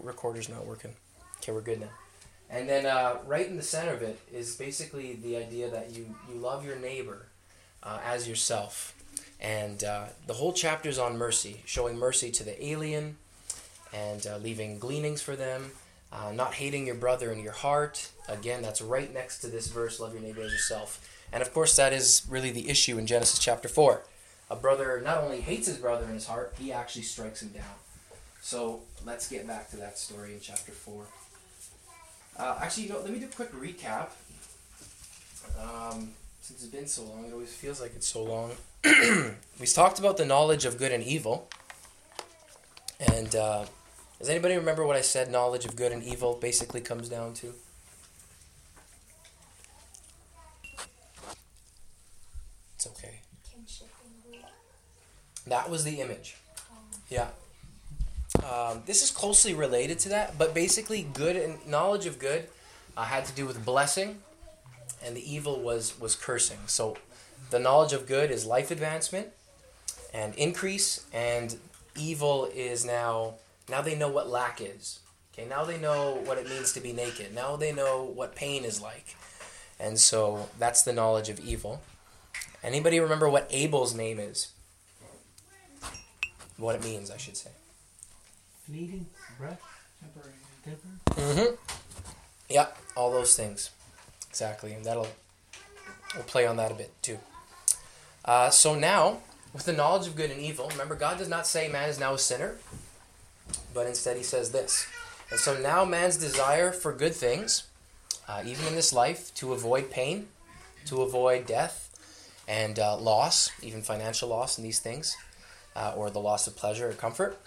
recorder's not working. Okay, we're good now. And then right in the center of it is basically the idea that you love your neighbor as yourself. And the whole chapter is on mercy, showing mercy to the alien and leaving gleanings for them, not hating your brother in your heart. Again, that's right next to this verse, love your neighbor as yourself. And of course, that is really the issue in Genesis chapter 4. A brother not only hates his brother in his heart, he actually strikes him down. So let's get back to that story in chapter 4. Actually, let me do a quick recap. Since it's been so long, it always feels like it's so long. We talked about the knowledge of good and evil. And does anybody remember what I said knowledge of good and evil basically comes down to? It's okay. That was the image. Yeah. This is closely related to that, but basically good and knowledge of good had to do with blessing, and the evil was cursing. So the knowledge of good is life advancement and increase, and evil is now they know what lack is. Okay, now they know what it means to be naked. Now they know what pain is like. And so that's the knowledge of evil. Anybody remember what Abel's name is? What it means, I should say. Fleeting, breath, temporary, temper. Mm-hmm. Yeah, all those things. Exactly. And we'll play on that a bit too. So now, with the knowledge of good and evil, remember God does not say man is now a sinner, but instead he says this. And so now man's desire for good things, even in this life, to avoid pain, to avoid death, and loss, even financial loss in these things, or the loss of pleasure or comfort.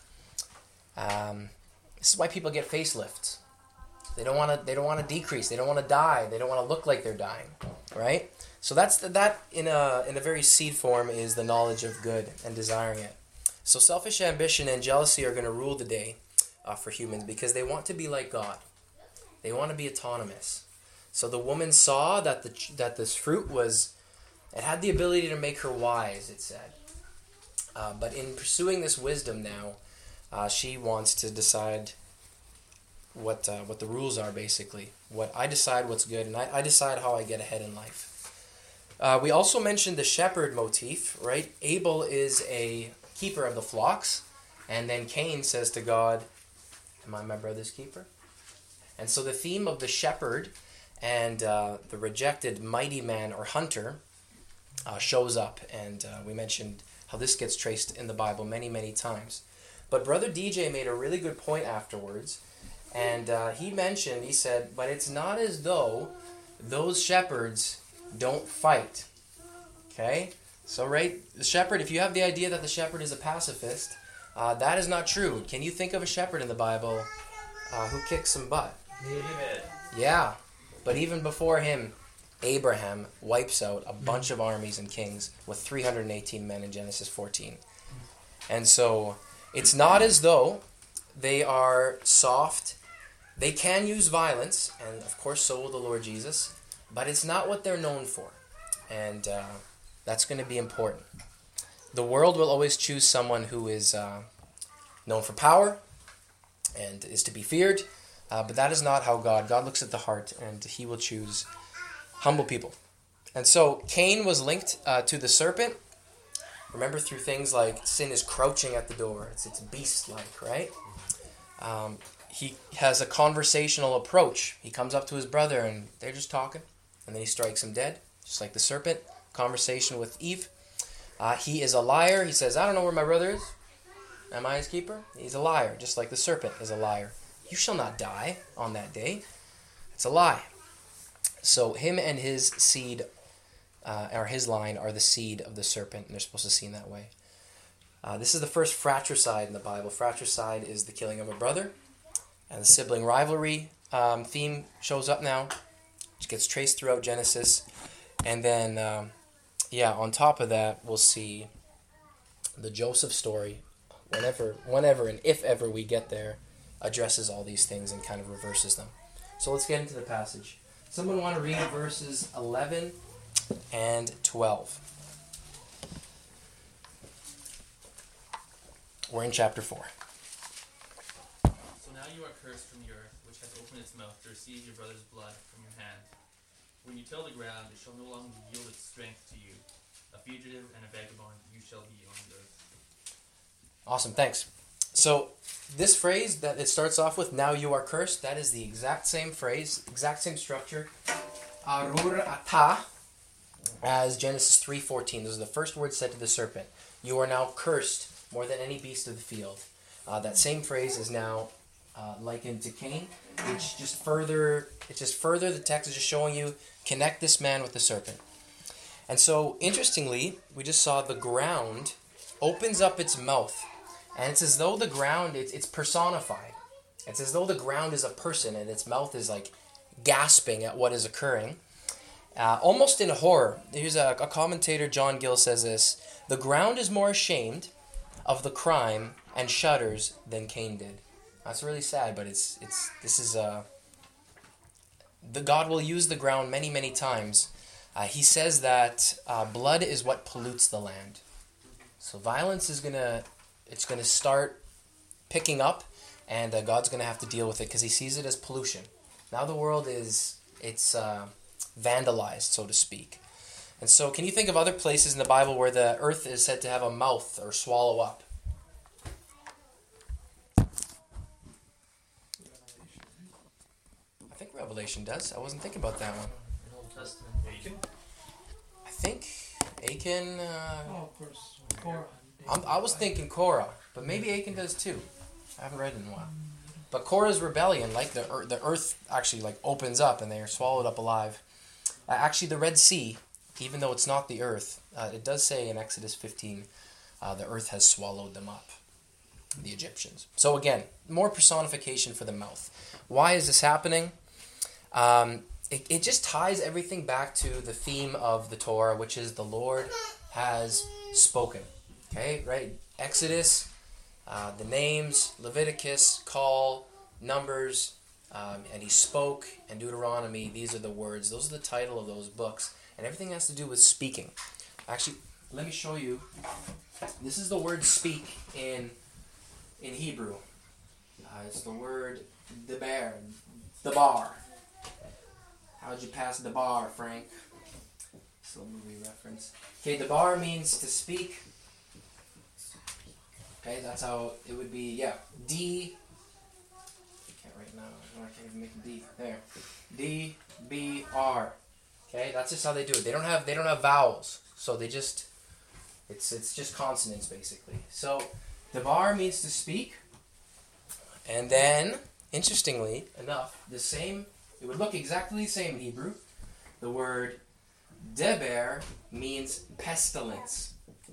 This is why people get facelifts. They don't want to decrease. They don't want to die. They don't want to look like they're dying, right? So that in a very seed form is the knowledge of good and desiring it. So selfish ambition and jealousy are going to rule the day for humans because they want to be like God. They want to be autonomous. So the woman saw that this fruit it had the ability to make her wise, it said. But in pursuing this wisdom now, she wants to decide what the rules are, basically. I decide what's good, and I decide how I get ahead in life. We also mentioned the shepherd motif, right? Abel is a keeper of the flocks, and then Cain says to God, am I my brother's keeper? And so the theme of the shepherd and the rejected mighty man or hunter shows up, and we mentioned how this gets traced in the Bible many, many times. But Brother DJ made a really good point afterwards, and he said, but it's not as though those shepherds don't fight. Okay? So, right, the shepherd, if you have the idea that the shepherd is a pacifist, that is not true. Can you think of a shepherd in the Bible who kicks some butt? David. Yeah, but even before him, Abraham wipes out a bunch of armies and kings with 318 men in Genesis 14. And so it's not as though they are soft. They can use violence, and of course so will the Lord Jesus, but it's not what they're known for. And that's going to be important. The world will always choose someone who is known for power and is to be feared, but that is not how God looks at the heart, and he will choose humble people. And so Cain was linked to the serpent. Remember, through things like sin is crouching at the door. It's beast-like, right? He has a conversational approach. He comes up to his brother and they're just talking, and then he strikes him dead, just like the serpent. Conversation with Eve. He is a liar. He says, I don't know where my brother is. Am I his keeper? He's a liar, just like the serpent is a liar. You shall not die on that day. It's a lie. So him and his seed, or his line, are the seed of the serpent, and they're supposed to be seen that way. This is the first fratricide in the Bible. Fratricide is the killing of a brother, and the sibling rivalry theme shows up now, which gets traced throughout Genesis. And then, on top of that, we'll see the Joseph story, whenever and if ever we get there, addresses all these things and kind of reverses them. So let's get into the passage. Someone want to read verses 11 and 12. We're in chapter 4. So now you are cursed from the earth, which hath opened its mouth to receive your brother's blood from your hand. When you till the ground, it shall no longer yield its strength to you. A fugitive and a vagabond you shall be on the earth. Awesome, thanks. So this phrase that it starts off with, now you are cursed, that is the exact same phrase, exact same structure, arur ata, as Genesis 3:14. Those are the first words said to the serpent. You are now cursed more than any beast of the field. That same phrase is now likened to Cain. It's just further the text is just showing you, connect this man with the serpent. And so, interestingly, we just saw the ground opens up its mouth. And it's as though the ground, it's personified. It's as though the ground is a person and its mouth is like gasping at what is occurring. Almost in horror. Here's a commentator, John Gill, says this: the ground is more ashamed of the crime and shudders than Cain did. That's really sad, but the God will use the ground many, many times. He says that blood is what pollutes the land. So violence is gonna start picking up, and God's gonna have to deal with it because He sees it as pollution. Now the world it's vandalized, so to speak. And so, can you think of other places in the Bible where the earth is said to have a mouth or swallow up? I think Revelation does. I wasn't thinking about that one. In Old Testament, Achan? I think Achan. Of course. Korah. I was thinking Korah, but maybe Achan does too. I haven't read it in a while. But Korah's rebellion, like the earth actually like opens up and they are swallowed up alive. Actually, the Red Sea, even though it's not the earth, it does say in Exodus 15, the earth has swallowed them up, the Egyptians. So again, more personification for the mouth. Why is this happening? It just ties everything back to the theme of the Torah, which is the Lord has spoken. Okay, right? Exodus, the names, Leviticus, Call, Numbers, and He spoke, and Deuteronomy. These are the words. Those are the title of those books. And everything has to do with speaking. Actually, let me show you. This is the word speak in Hebrew. It's the word debar. Debar. How'd you pass debar, Frank? It's a movie reference. Okay, debar means to speak. Okay, that's how it would be. Yeah, D. I can't right now. I can't even make a D. There. D B R. Okay, that's just how they do it. They don't have vowels, so they just it's just consonants basically. So debar means to speak, and then interestingly enough, it would look exactly the same in Hebrew. The word deber means pestilence.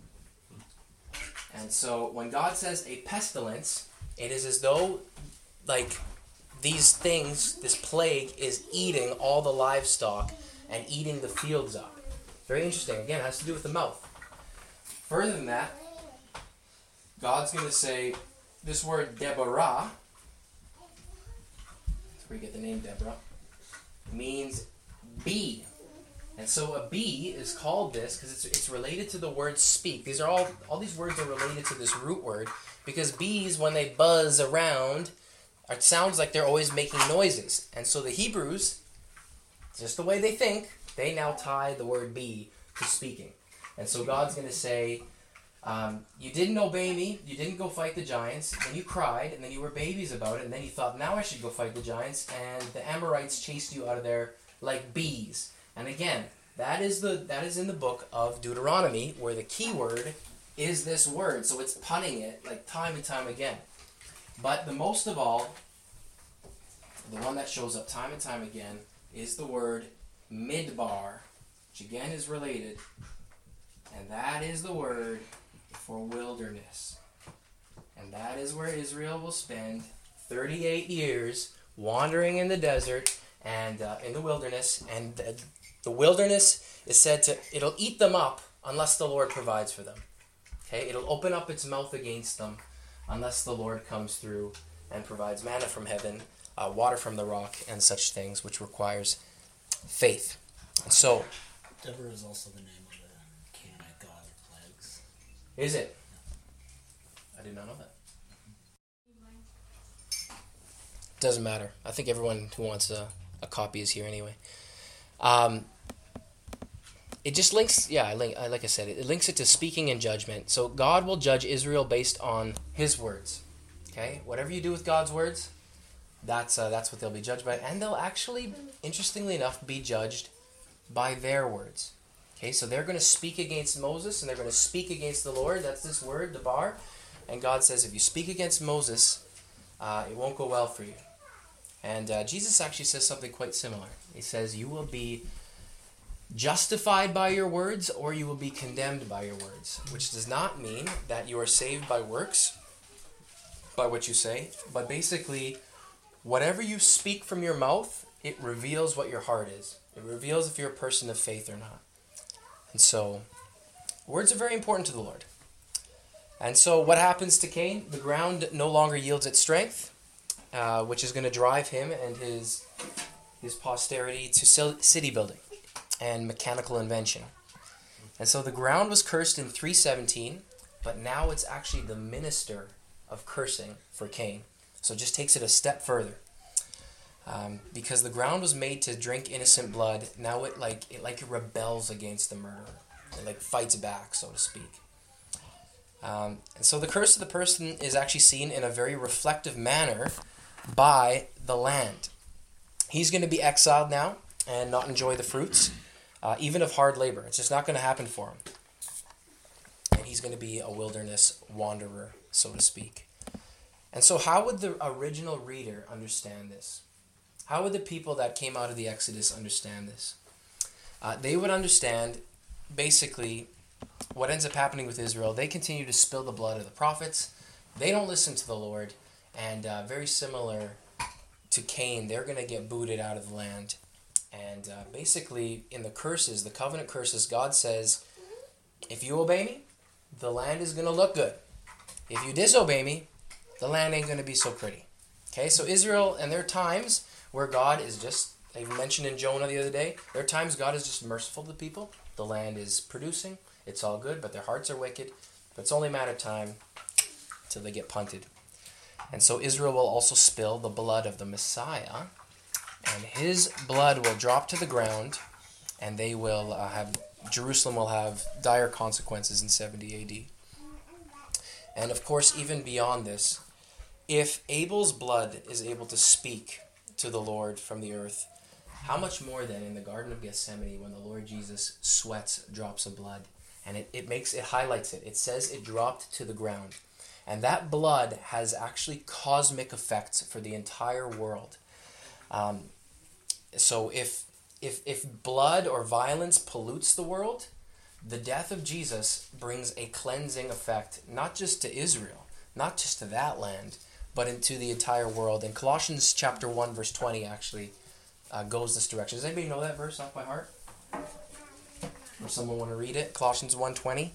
And so when God says a pestilence, it is as though like these things, this plague is eating all the livestock and eating the fields up. Very interesting. Again, it has to do with the mouth. Further than that, God's going to say this word Deborah, that's where you get the name Deborah, means bee. And so a bee is called this because it's related to the word speak. These are all these words are related to this root word because bees, when they buzz around, it sounds like they're always making noises. And so the Hebrews, just the way they think, they now tie the word bee to speaking. And so God's going to say, you didn't obey me, you didn't go fight the giants, then you cried, and then you were babies about it, and then you thought, now I should go fight the giants, and the Amorites chased you out of there like bees. And again, that is in the book of Deuteronomy, where the key word is this word. So it's punning it like time and time again. But the most of all, the one that shows up time and time again is the word midbar, which again is related. And that is the word for wilderness. And that is where Israel will spend 38 years wandering in the desert and in the wilderness. And the wilderness is said to, it'll eat them up unless the Lord provides for them. Okay, it'll open up its mouth against them unless the Lord comes through and provides manna from heaven, water from the rock, and such things, which requires faith. And so, Deborah is also the name of the Canaanite god of plagues. Is it? I did not know that. doesn't matter. I think everyone who wants a copy is here anyway. It just links, like I said, it links it to speaking and judgment. So God will judge Israel based on his words. Okay? Whatever you do with God's words, that's what they'll be judged by. And they'll actually, interestingly enough, be judged by their words. Okay, so they're going to speak against Moses, and they're going to speak against the Lord. That's this word, debar. And God says, if you speak against Moses, it won't go well for you. And Jesus actually says something quite similar. He says, you will be justified by your words, or you will be condemned by your words. Which does not mean that you are saved by works, by what you say. But basically, whatever you speak from your mouth, it reveals what your heart is. It reveals if you're a person of faith or not. And so, words are very important to the Lord. And so, what happens to Cain? The ground no longer yields its strength, which is going to drive him and his posterity to city building and mechanical invention. And so, the ground was cursed in 317, but now it's actually the minister of cursing for Cain. So, it just takes it a step further. Because the ground was made to drink innocent blood, now it rebels against the murderer. It fights back, so to speak. And so the curse of the person is actually seen in a very reflective manner by the land. He's going to be exiled now and not enjoy the fruits, even of hard labor. It's just not going to happen for him. And he's going to be a wilderness wanderer, so to speak. And so how would the original reader understand this? How would the people that came out of the Exodus understand this? They would understand, basically, what ends up happening with Israel. They continue to spill the blood of the prophets. They don't listen to the Lord. And very similar to Cain, they're going to get booted out of the land. And basically, in the curses, the covenant curses, God says, if you obey me, the land is going to look good. If you disobey me, the land ain't going to be so pretty. Okay, so Israel, and there are times where God is just, I mentioned in Jonah the other day, there are times God is just merciful to people. The land is producing, it's all good, but their hearts are wicked. But it's only a matter of time till they get punted. And so Israel will also spill the blood of the Messiah, and his blood will drop to the ground, and they will Jerusalem will have dire consequences in 70 AD. And of course, even beyond this, if Abel's blood is able to speak to the Lord from the earth, how much more then in the Garden of Gethsemane when the Lord Jesus sweats drops of blood, and it highlights it. It says it dropped to the ground, and that blood has actually cosmic effects for the entire world. So if blood or violence pollutes the world, the death of Jesus brings a cleansing effect, not just to Israel, not just to that land, but into the entire world. And Colossians chapter 1, verse 20 actually goes this direction. Does anybody know that verse off by heart? Or someone want to read it? Colossians 1:20.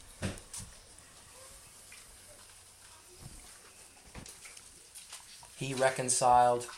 He reconciled.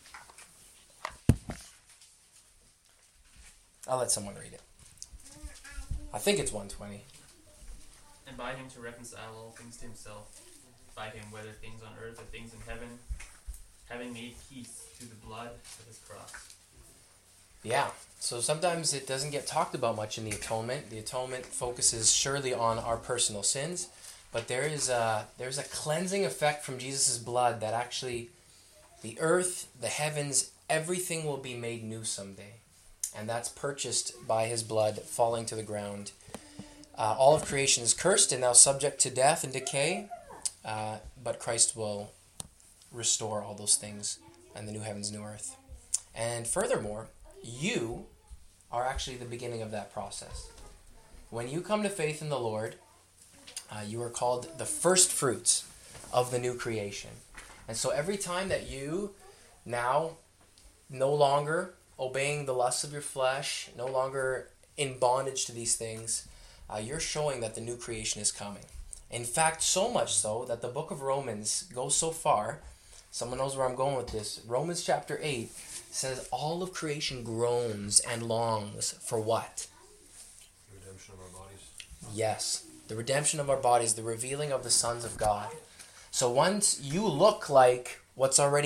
I'll let someone read it. I think it's 1:20. And by him to reconcile all things to himself, by him, whether things on earth or things in heaven, having made peace through the blood of his cross. Yeah, so sometimes it doesn't get talked about much in the atonement. The atonement focuses surely on our personal sins, but there's a cleansing effect from Jesus' blood that actually the earth, the heavens, everything will be made new someday. And that's purchased by his blood falling to the ground. All of creation is cursed and now subject to death and decay, but Christ will restore all those things and the new heavens, new earth. And furthermore, you are actually the beginning of that process. When you come to faith in the Lord, you are called the first fruits of the new creation. And so every time that you now no longer obeying the lusts of your flesh, no longer in bondage to these things, you're showing that the new creation is coming. In fact, so much so that the book of Romans goes so far, someone knows where I'm going with this, Romans chapter 8 says all of creation groans and longs for what? The redemption of our bodies. Yes, the redemption of our bodies, the revealing of the sons of God. So once you look like what's already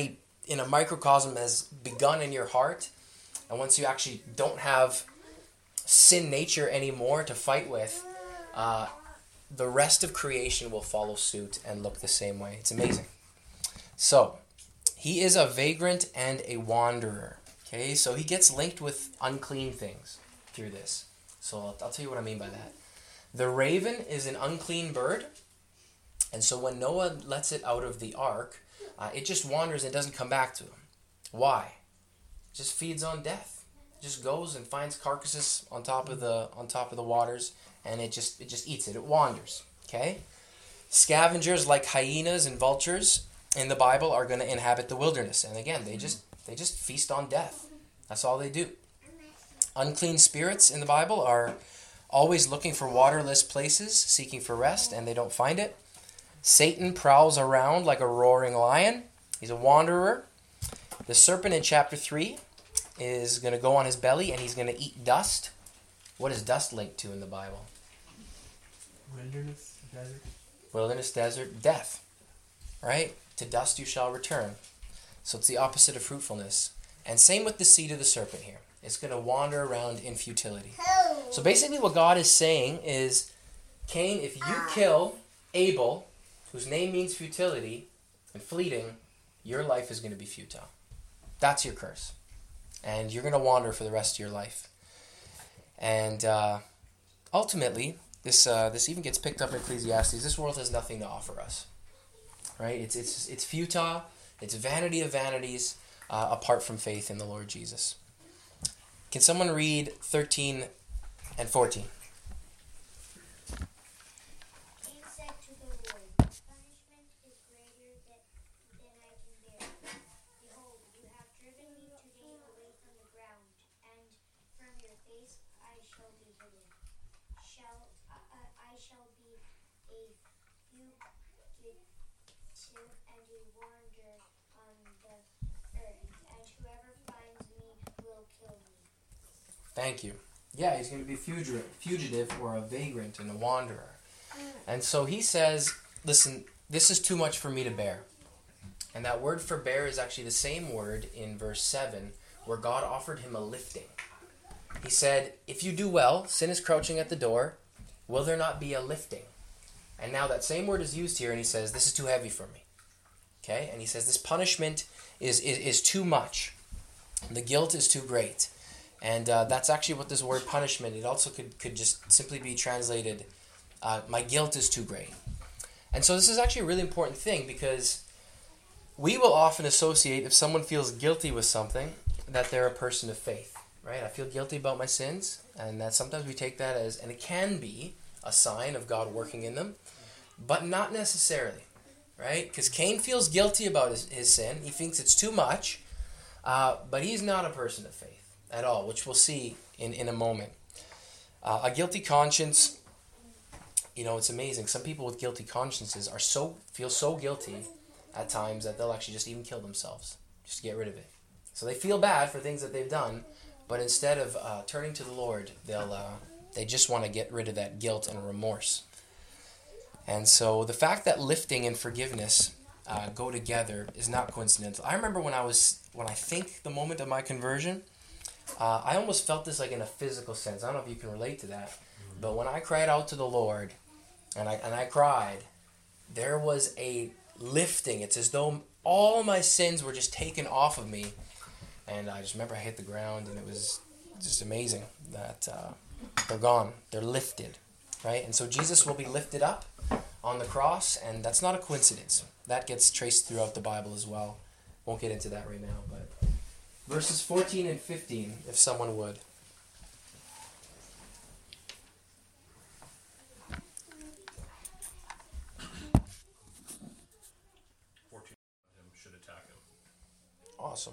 in a microcosm has begun in your heart, and once you actually don't have sin nature anymore to fight with, the rest of creation will follow suit and look the same way. It's amazing. So, he is a vagrant and a wanderer. Okay, so he gets linked with unclean things through this. So I'll tell you what I mean by that. The raven is an unclean bird, and so when Noah lets it out of the ark, it just wanders and doesn't come back to him. Why? It just feeds on death. It just goes and finds carcasses on top of the waters, and it just eats it. It wanders. Okay? Scavengers like hyenas and vultures in the Bible are going to inhabit the wilderness, and again, they just feast on death. That's all they do. Unclean spirits in the Bible are always looking for waterless places, seeking for rest, and they don't find it. Satan prowls around like a roaring lion. He's a wanderer. The serpent in chapter 3 is going to go on his belly, and he's going to eat dust. What is dust linked to in the Bible? Wilderness, desert. Wilderness, desert, death. Right? To dust you shall return. So it's the opposite of fruitfulness. And same with the seed of the serpent here. It's going to wander around in futility. So basically what God is saying is, Cain, if you kill Abel, whose name means futility and fleeting, your life is going to be futile. That's your curse. And you're going to wander for the rest of your life. And ultimately, this even gets picked up in Ecclesiastes. This world has nothing to offer us. Right? It's futile. It's vanity of vanities apart from faith in the Lord Jesus. Can someone read 13 and 14? Cain said to the Lord, punishment is greater than I can bear. Behold, you have driven me today away from the ground, and from your face I shall be hidden. I shall be a fugitive and a wanderer on the earth, and whoever finds me will kill me. Thank you. Yeah, he's going to be fugitive or a vagrant and a wanderer. And so he says, listen, this is too much for me to bear. And that word for bear is actually the same word in verse 7 where God offered him a lifting. He said, if you do well, sin is crouching at the door, will there not be a lifting? And now that same word is used here, and he says, this is too heavy for me. Okay? And he says this punishment is too much. The guilt is too great. And that's actually what this word punishment, it also could just simply be translated, my guilt is too great. And so this is actually a really important thing because we will often associate if someone feels guilty with something that they're a person of faith, right? I feel guilty about my sins, and that sometimes we take that as, and it can be a sign of God working in them, but not necessarily, right? Because Cain feels guilty about his sin. He thinks it's too much, but he's not a person of faith at all, which we'll see in a moment. A guilty conscience, it's amazing. Some people with guilty consciences feel so guilty at times that they'll actually just even kill themselves, just to get rid of it. So they feel bad for things that they've done, but instead of turning to the Lord, they just want to get rid of that guilt and remorse. And so the fact that lifting and forgiveness go together is not coincidental. I remember when I think the moment of my conversion, I almost felt this like in a physical sense. I don't know if you can relate to that, but when I cried out to the Lord, and I cried, there was a lifting. It's as though all my sins were just taken off of me, and I just remember I hit the ground, and it was just amazing that they're gone. They're lifted, right? And so Jesus will be lifted up on the cross, and that's not a coincidence. That gets traced throughout the Bible as well. Won't get into that right now, but verses 14 and 15, if someone would. Him should attack him. Awesome.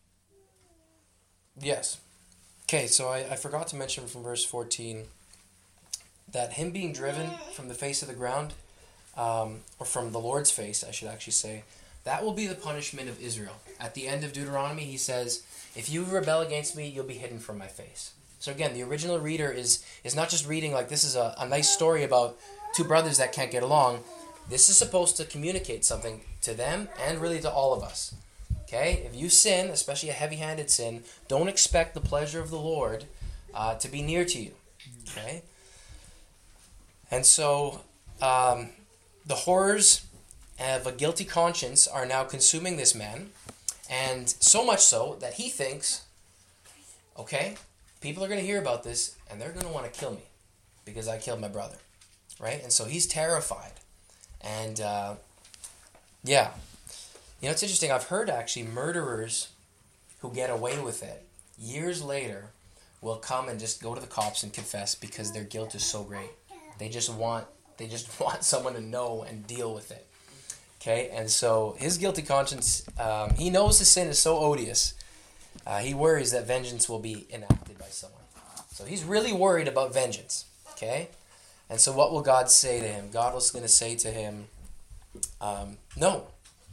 Yes. Okay, so I forgot to mention from verse 14 that him being driven from the face of the ground, or from the Lord's face, I should actually say, that will be the punishment of Israel. At the end of Deuteronomy, he says, if you rebel against me, you'll be hidden from my face. So again, the original reader is not just reading like this is a nice story about two brothers that can't get along. This is supposed to communicate something to them and really to all of us. Okay? If you sin, especially a heavy-handed sin, don't expect the pleasure of the Lord to be near to you. Okay? And so the horrors of a guilty conscience are now consuming this man, and so much so that he thinks, okay, people are going to hear about this, and they're going to want to kill me because I killed my brother, right? And so he's terrified. And, yeah. You know, it's interesting. I've heard, actually, murderers who get away with it, years later, will come and just go to the cops and confess because their guilt is so great. They just want someone to know and deal with it. Okay? And so his guilty conscience, he knows his sin is so odious, he worries that vengeance will be enacted by someone. So he's really worried about vengeance. Okay? And so what will God say to him? God was going to say to him, no.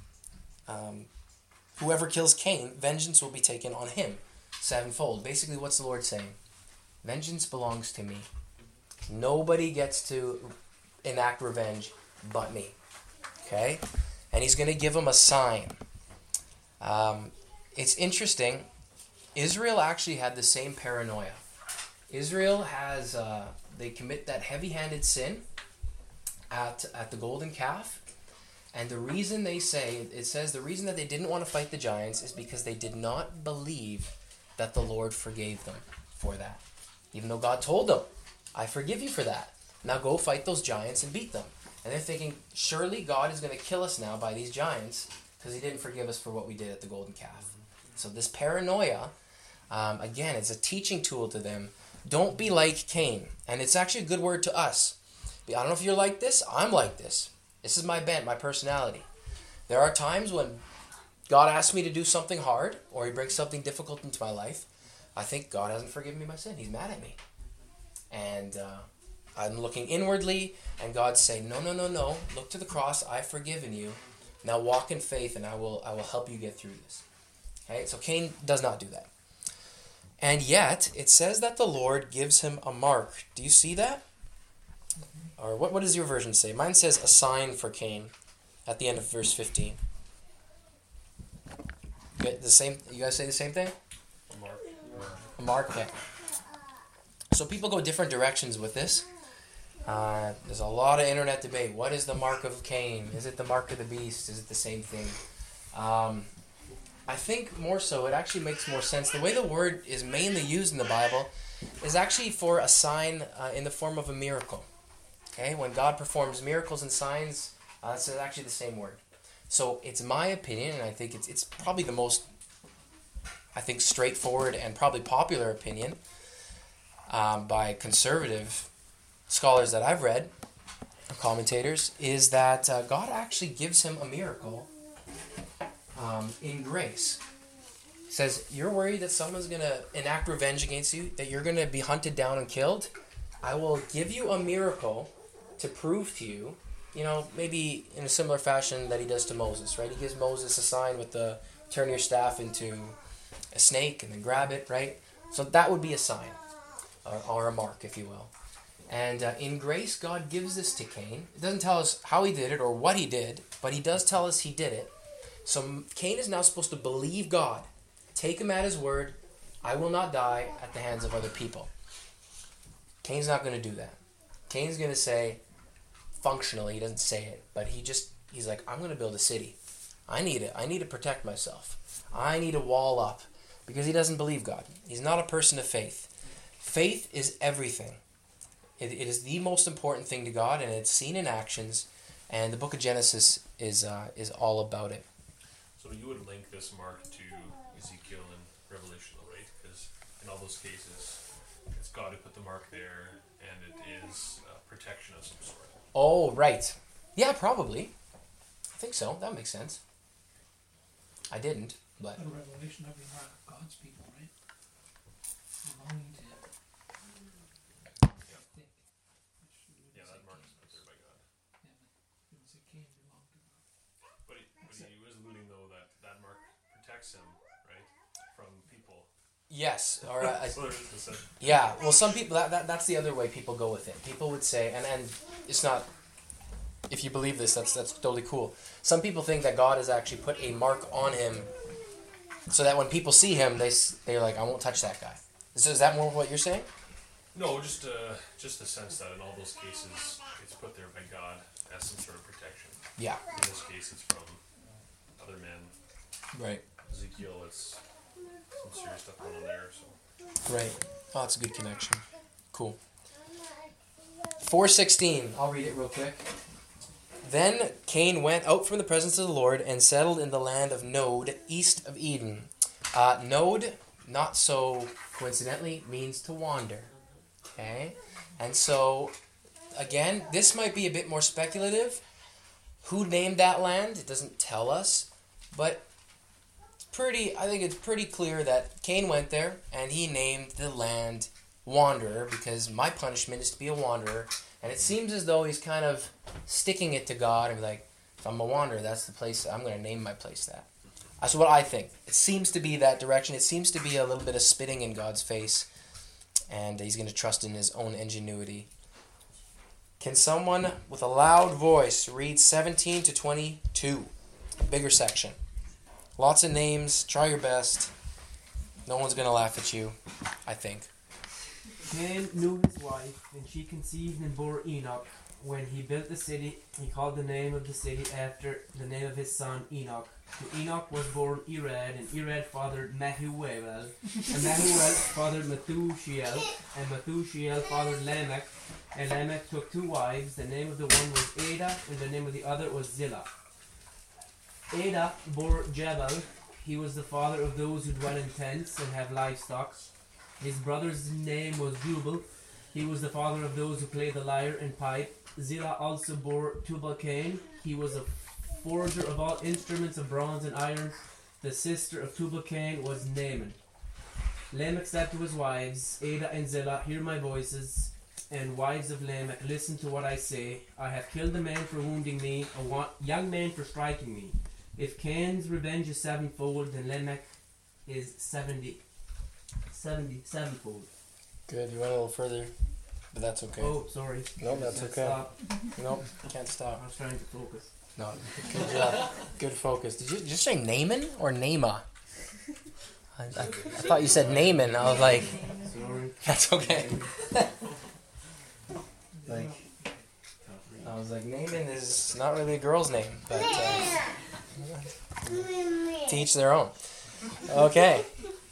Whoever kills Cain, vengeance will be taken on him sevenfold. Basically, what's the Lord saying? Vengeance belongs to me. Nobody gets to enact revenge but me. Okay? And he's going to give him a sign. It's interesting. Israel actually had the same paranoia. Israel has, they commit that heavy-handed sin at the golden calf. And the reason they say, it says the reason that they didn't want to fight the giants is because they did not believe that the Lord forgave them for that. Even though God told them, I forgive you for that. Now go fight those giants and beat them. And they're thinking, surely God is going to kill us now by these giants because he didn't forgive us for what we did at the golden calf. So this paranoia, again, it's a teaching tool to them. Don't be like Cain. And it's actually a good word to us. I don't know if you're like this. I'm like this. This is my bent, my personality. There are times when God asks me to do something hard or he brings something difficult into my life. I think God hasn't forgiven me my sin. He's mad at me. And I'm looking inwardly and God's saying, no. Look to the cross. I've forgiven you. Now walk in faith and I will help you get through this. Okay? So Cain does not do that. And yet, it says that the Lord gives him a mark. Do you see that? Or what does your version say? Mine says a sign for Cain at the end of verse 15. You guys say the same thing? A mark. Okay. So people go different directions with this. There's a lot of internet debate. What is the mark of Cain? Is it the mark of the beast? Is it the same thing? I think more so, it actually makes more sense. The way the word is mainly used in the Bible is actually for a sign in the form of a miracle. Okay, when God performs miracles and signs, it's actually the same word. So it's my opinion, and I think it's probably the most, straightforward and probably popular opinion by conservative scholars that I've read, commentators, is that God actually gives him a miracle in grace. He says, you're worried that someone's going to enact revenge against you, that you're going to be hunted down and killed? I will give you a miracle to prove to you, maybe in a similar fashion that he does to Moses, right? He gives Moses a sign with turn your staff into a snake and then grab it, right? So that would be a sign, or a mark, if you will. And in grace, God gives this to Cain. It doesn't tell us how he did it or what he did, but he does tell us he did it. So Cain is now supposed to believe God, take him at his word, I will not die at the hands of other people. Cain's not going to do that. Cain's going to say, functionally, he doesn't say it, but he's like, I'm going to build a city. I need it. I need to protect myself. I need a wall up, because he doesn't believe God. He's not a person of faith. Faith is everything. It is the most important thing to God, and it's seen in actions, and the book of Genesis is all about it. So you would link this mark to Ezekiel and Revelation, right? Because in all those cases, it's God who put the mark there, and it is protection of some sort. Oh, right. Yeah, probably. I think so. That makes sense. I didn't, but... A revelation of the mark of God's people, right? Belonging to him. Yeah, that mark is put there by God. Yeah, but it was a Cain belonged to God. But he was alluding, though, that mark protects him, right, from people. Yes. Or, So there's this, yeah, well, some people, that's the other way people go with it. People would say, and it's not, if you believe this, that's totally cool. Some people think that God has actually put a mark on him so that when people see him, they're like, I won't touch that guy. So is that more what you're saying? No, just the sense that in all those cases, it's put there by God as some sort of protection. Yeah. In this case, it's from other men. Right. Ezekiel, it's some serious stuff going on there. So. Right. Oh, that's a good connection. Cool. 4:16. I'll read it real quick. Then Cain went out from the presence of the Lord and settled in the land of Nod, east of Eden. Nod, not so coincidentally, means to wander. Okay? And so, again, this might be a bit more speculative. Who named that land? It doesn't tell us. But I think it's pretty clear that Cain went there and he named the land Wanderer, because my punishment is to be a wanderer. And it seems as though he's kind of sticking it to God and be like, if I'm a wanderer, that's the place, I'm going to name my place that. That's what I think. It seems to be that direction. It seems to be a little bit of spitting in God's face. And he's going to trust in his own ingenuity. Can someone with a loud voice read 17 to 22? Bigger section. Lots of names. Try your best. No one's going to laugh at you, I think. Cain knew his wife, and she conceived and bore Enoch. When he built the city, he called the name of the city after the name of his son Enoch. To Enoch was born Irad, and Irad fathered Mehuel, and Mehuel fathered Methushael, and Methushael fathered Lamech, and Lamech took two wives. The name of the one was Ada, and the name of the other was Zillah. Ada bore Jabal. He was the father of those who dwell in tents and have livestock. His brother's name was Jubal. He was the father of those who play the lyre and pipe. Zillah also bore Tubal-Cain. He was a forger of all instruments of bronze and iron. The sister of Tubal-Cain was Naaman. Lamech said to his wives, Ada and Zillah, hear my voices, and wives of Lamech, listen to what I say. I have killed a man for wounding me, a young man for striking me. If Cain's revenge is sevenfold, then Lamech is 77-fold. Good. You went a little further, but that's okay. Oh, sorry. No, that's Can't okay. stop. Nope, can't stop. I was trying to focus. No, good job. Good focus. Did you say Naaman or Nama? I thought you said Naaman. I was like, Sorry. that's okay. I was like, Naaman is not really a girl's name, but to each their own. Okay.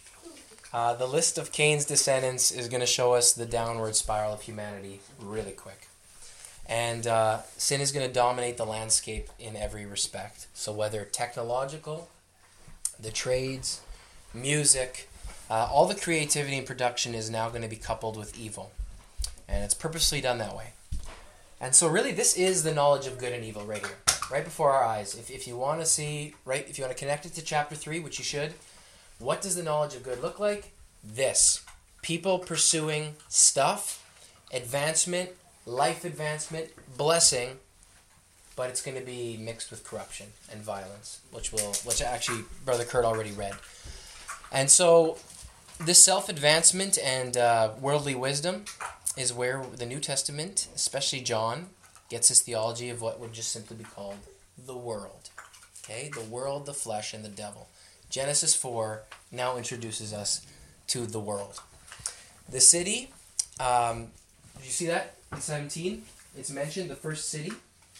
The list of Cain's descendants is going to show us the downward spiral of humanity really quick. And sin is going to dominate the landscape in every respect. So whether technological, the trades, music, all the creativity and production is now going to be coupled with evil. And it's purposely done that way. And so really this is the knowledge of good and evil right here, right before our eyes. If you want to see, right, if you want to connect it to chapter 3, which you should, what does the knowledge of good look like? This. People pursuing stuff, advancement, life advancement, blessing, but it's going to be mixed with corruption and violence, which actually Brother Kurt already read. And so this self-advancement and worldly wisdom is where the New Testament, especially John, gets his theology of what would just simply be called the world. Okay? The world, the flesh, and the devil. Genesis 4 now introduces us to the world. The city, did you see that in 17? It's mentioned, the first city.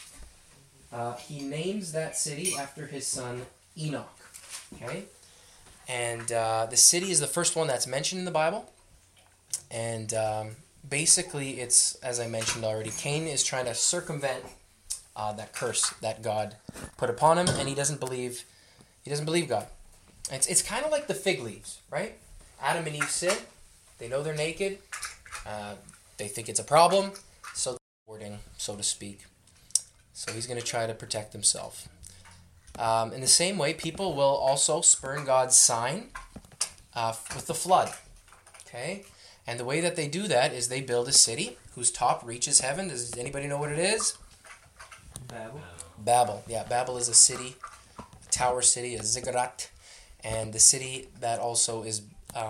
He names that city after his son Enoch. Okay? And the city is the first one that's mentioned in the Bible. And basically, it's, as I mentioned already, Cain is trying to circumvent that curse that God put upon him, and he doesn't believe God. It's kind of like the fig leaves, right? Adam and Eve sin. They know they're naked. They think it's a problem. So wording, so to speak. So he's going to try to protect himself. In the same way, people will also spurn God's sign with the flood. Okay? And the way that they do that is they build a city whose top reaches heaven. Does anybody know what it is? Babel. Babel. Yeah, Babel is a city, a tower city, a ziggurat. And the city that also is,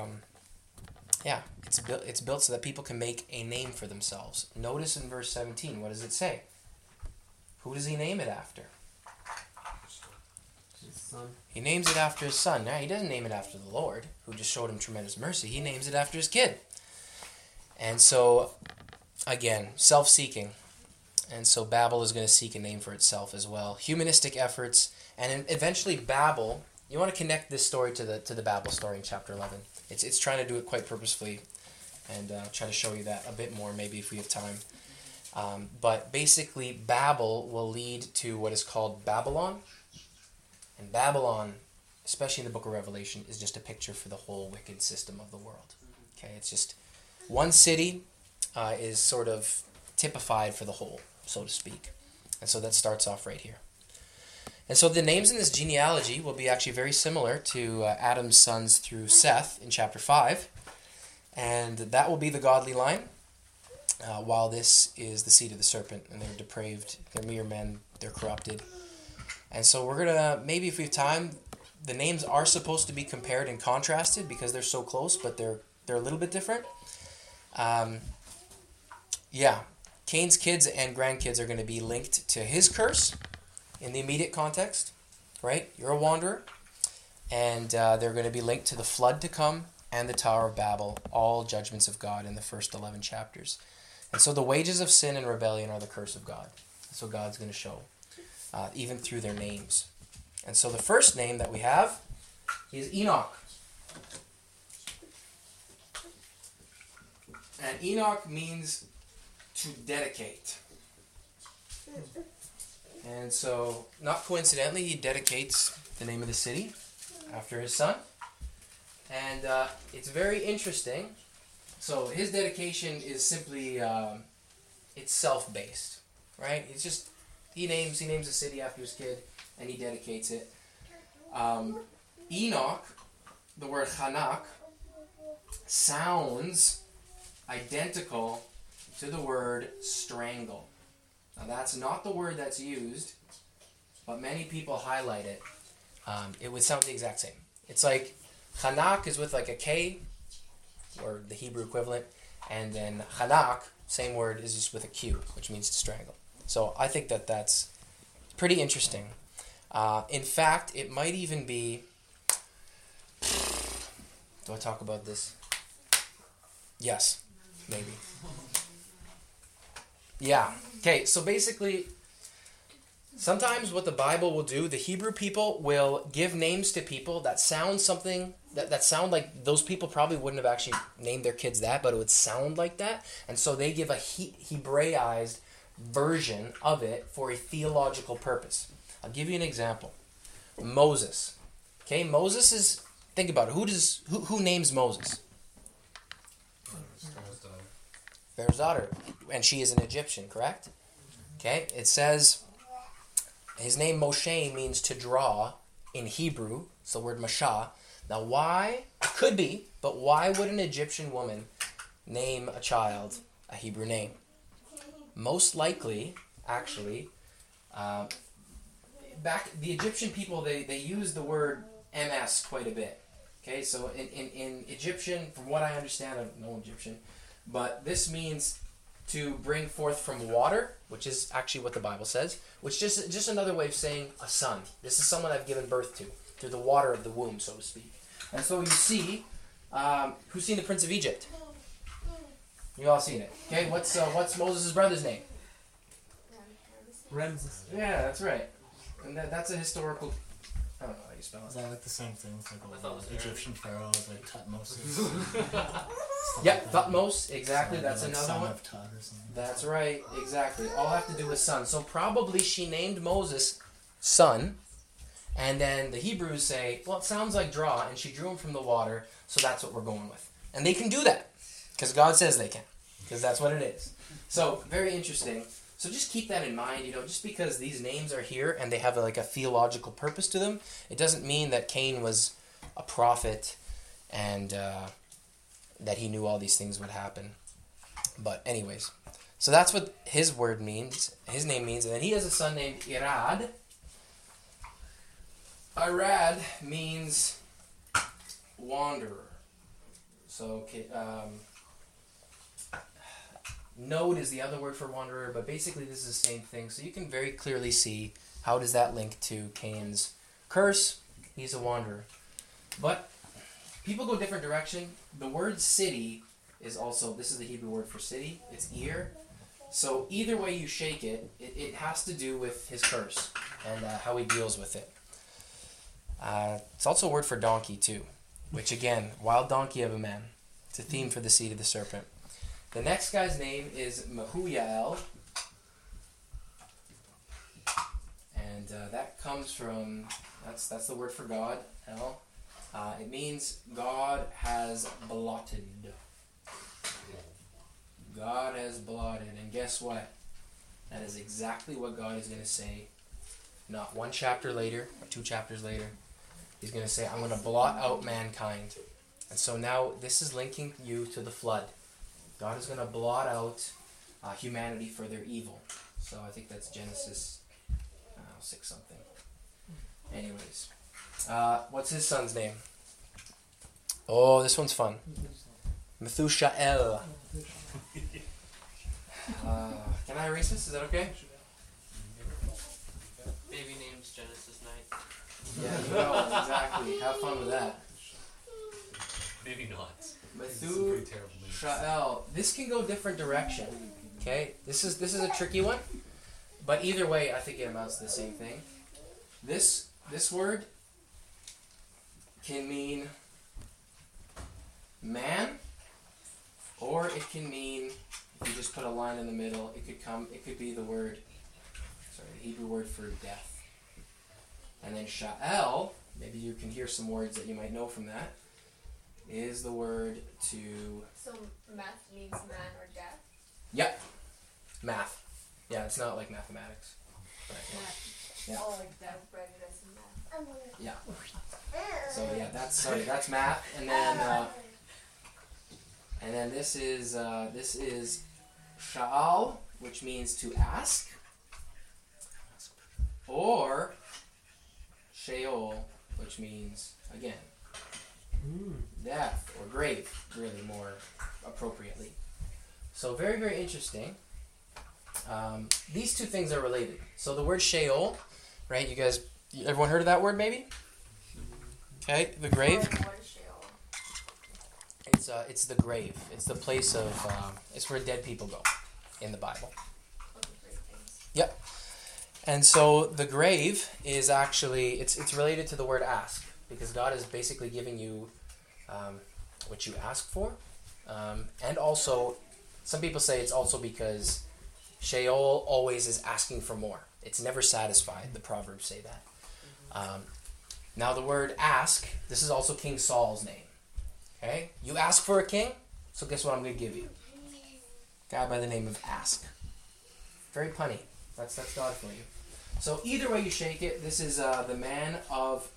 it's built so that people can make a name for themselves. Notice in verse 17, what does it say? Who does he name it after? His son. He names it after his son. Now, he doesn't name it after the Lord, who just showed him tremendous mercy. He names it after his kid. And so, again, self-seeking. And so Babel is going to seek a name for itself as well. Humanistic efforts, and eventually Babel. You want to connect this story to the Babel story in chapter 11. It's trying to do it quite purposefully, and try to show you that a bit more, maybe if we have time. But basically, Babel will lead to what is called Babylon. And Babylon, especially in the book of Revelation, is just a picture for the whole wicked system of the world. Okay, it's just one city is sort of typified for the whole, so to speak. And so that starts off right here. And so the names in this genealogy will be actually very similar to Adam's sons through Seth in chapter 5. And that will be the godly line, while this is the seed of the serpent. And they're depraved, they're mere men, they're corrupted. And so we're going to, maybe if we have time, the names are supposed to be compared and contrasted because they're so close, but they're a little bit different. Cain's kids and grandkids are going to be linked to his curse in the immediate context, right? You're a wanderer. And they're going to be linked to the flood to come and the Tower of Babel, all judgments of God in the first 11 chapters. And so the wages of sin and rebellion are the curse of God. That's what God's going to show, even through their names. And so the first name that we have is Enoch. And Enoch means to dedicate. And so, not coincidentally, he dedicates the name of the city after his son. And it's very interesting. So his dedication is simply, it's self-based, right? It's just, he names a city after his kid, and he dedicates it. Enoch, the word Chanak, sounds identical to the word strangle. Now that's not the word that's used, but many people highlight it. It would sound the exact same. It's like Chanak is with like a K, or the Hebrew equivalent, and then Chanak, same word, is just with a Q, which means to strangle. So I think that's pretty interesting. In fact, it might even be... Do I talk about this? Yes, maybe. Yeah. Okay, so basically, sometimes what the Bible will do, the Hebrew people will give names to people that sound something, that sound like those people probably wouldn't have actually named their kids that, but it would sound like that. And so they give a Hebraized version of it for a theological purpose. I'll give you an example. Moses. Okay, Moses is, think about it, who names Moses? Pharaoh's daughter. And she is an Egyptian, correct? Okay, it says, his name Moshe means to draw in Hebrew. It's the word Mashah. Now why, could be, but why would an Egyptian woman name a child a Hebrew name? Most likely, actually, back, the Egyptian people, they use the word MS quite a bit. Okay, so in Egyptian, from what I understand, I don't know Egyptian, but this means to bring forth from water, which is actually what the Bible says, which is just another way of saying a son. This is someone I've given birth to, through the water of the womb, so to speak. And so you see, who's seen the Prince of Egypt? You all seen it. Okay, what's Moses' brother's name? Ramses. Yeah, that's right. And that's a historical... I don't know how you spell Is it. that like the same thing? It's like I thought it was the Egyptian pharaohs, like Tutmosis. Yeah, Thutmose, exactly. That's like another son one. of Tut or something. That's right, exactly. All have to do with son. So probably she named Moses son, and then the Hebrews say, well, it sounds like draw, and she drew him from the water, so that's what we're going with. And they can do that, because God says they can, because that's what it is. So, very interesting. So just keep that in mind, just because these names are here and they have like a theological purpose to them, it doesn't mean that Cain was a prophet and that he knew all these things would happen. But anyways, so that's what his word means, his name means. And then he has a son named Irad. Irad means wanderer. So, node is the other word for wanderer, but basically this is the same thing. So you can very clearly see how does that link to Cain's curse He's a wanderer. But people go different direction. The word city is also, this is the Hebrew word for city. It's ear. So either way you shake it, it has to do with his curse and how he deals with it. It's also a word for donkey too, which again, wild donkey of a man. It's a theme for the seed of the serpent. The next guy's name is Mehujael. And that comes from, that's the word for God, El. It means God has blotted. God has blotted. And guess what? That is exactly what God is going to say. Not one chapter later, or 2 chapters later. He's going to say, I'm going to blot out mankind. And so now this is linking you to the flood. God is going to blot out humanity for their evil. So I think that's Genesis 6 something. Anyways. What's his son's name? Oh, this one's fun. Methushael. Can I erase this? Is that okay? Baby name's Genesis night. Yeah, you know, exactly. Have fun with that. Maybe not. It's a pretty terrible name. Methushael. This can go different direction. Okay? This is a tricky one. But either way, I think it amounts to the same thing. This word can mean man, or it can mean, if you just put a line in the middle, it could be the Hebrew word for death. And then Sha'el, maybe you can hear some words that you might know from that, is the word to... So math means man or death? Yep. Math. Yeah, it's not like mathematics. But, yeah. Oh, like death, prejudice, and math. Yeah. So yeah, that's math, and then this is sha'al, which means to ask, or sheol, which means again death or grave, really more appropriately. So very, very interesting. These two things are related. So the word sheol, right? Everyone heard of that word maybe? Okay, the grave. What is Sheol? It's the grave. It's the place of it's where dead people go in the Bible. Yep. And so the grave is actually it's related to the word ask, because God is basically giving you what you ask for, and also some people say it's also because Sheol always is asking for more. It's never satisfied. The Proverbs say that. Now the word ask, this is also King Saul's name. Okay? You ask for a king, so guess what I'm going to give you? A guy by the name of Ask. Very punny. That's God for you. So either way you shake it, this is the man of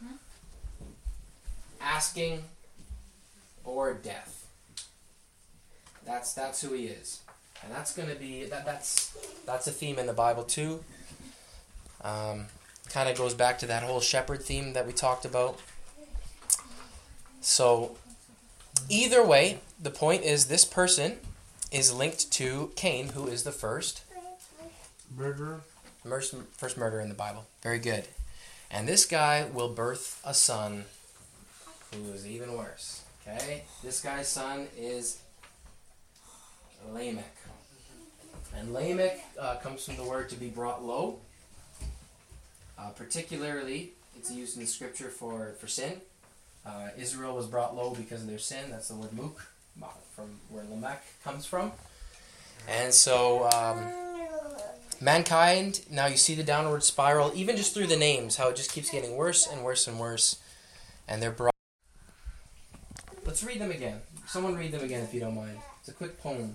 asking or death. That's who he is. And that's going to be, that's a theme in the Bible too. Kind of goes back to that whole shepherd theme that we talked about. So, either way, the point is this person is linked to Cain, who is the first Murderer. First murderer in the Bible. Very good. And this guy will birth a son who is even worse. Okay? This guy's son is Lamech. And Lamech comes from the word to be brought low. Particularly, it's used in the scripture for sin. Israel was brought low because of their sin. That's the word muk, from where Lamech comes from. And so, mankind, now you see the downward spiral, even just through the names, how it just keeps getting worse and worse and worse. And they're brought... Let's read them again. Someone read them again if you don't mind. It's a quick poem.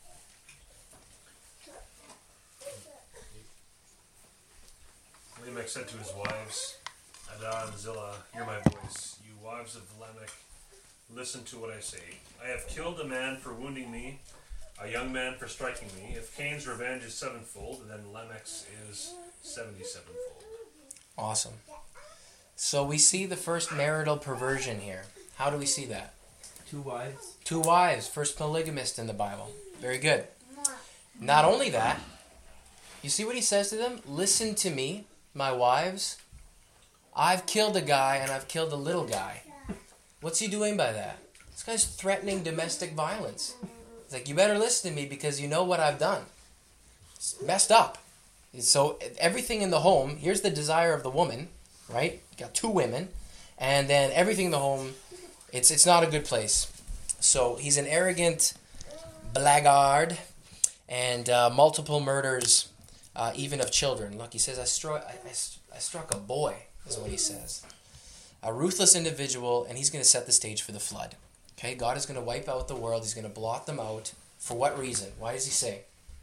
Lamech said to his wives, Adah and Zillah, hear my voice. You wives of Lamech, listen to what I say. I have killed a man for wounding me, a young man for striking me. If Cain's revenge is 7-fold, then Lamech's is 77-fold. Awesome. So we see the first marital perversion here. How do we see that? 2 wives. 2 wives. First polygamist in the Bible. Very good. Not only that, you see what he says to them? Listen to me, my wives. I've killed a guy and I've killed a little guy. What's he doing by that? This guy's threatening domestic violence. He's like, you better listen to me because you know what I've done. It's messed up. So everything in the home, here's the desire of the woman, right? You got 2 women, and then everything in the home, it's not a good place. So he's an arrogant blackguard, and multiple murders, even of children. Look, he says, I struck a boy, is what he says. A ruthless individual, and he's going to set the stage for the flood. Okay, God is going to wipe out the world. He's going to blot them out. For what reason? Why does he say?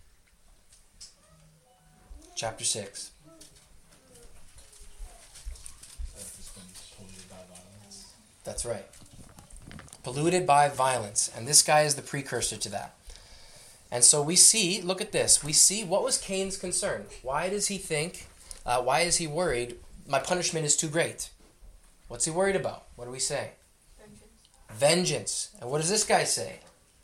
Chapter 6. That's right. Polluted by violence. And this guy is the precursor to that. And so we see, look at this. We see, what was Cain's concern? Why does he think, why is he worried, my punishment is too great? What's he worried about? What do we say? Vengeance. And what does this guy say?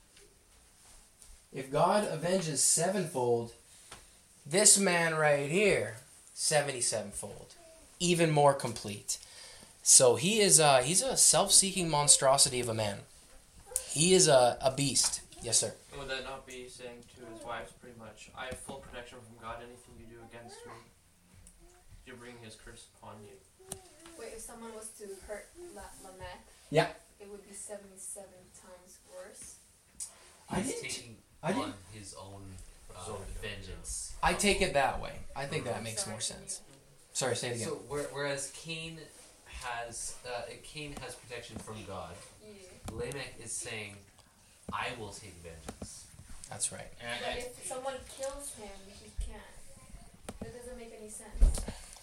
If God avenges 7-fold, this man right here, 77-fold. Even more complete. So he's a self-seeking monstrosity of a man. He is a beast. Yes, sir. Would that not be saying to his wives pretty much, I have full protection from God, anything you do against me, you're bringing his curse upon you? Wait, if someone was to hurt Lamech, Yeah. it would be 77 times worse? He's taking on his own vengeance. I take it that way. I think that makes more sense. Sorry, say it again. So whereas Cain has protection from God, Yeah. Lamech is saying, I will take vengeance. That's right. But if someone kills him, he can't. That doesn't make any sense.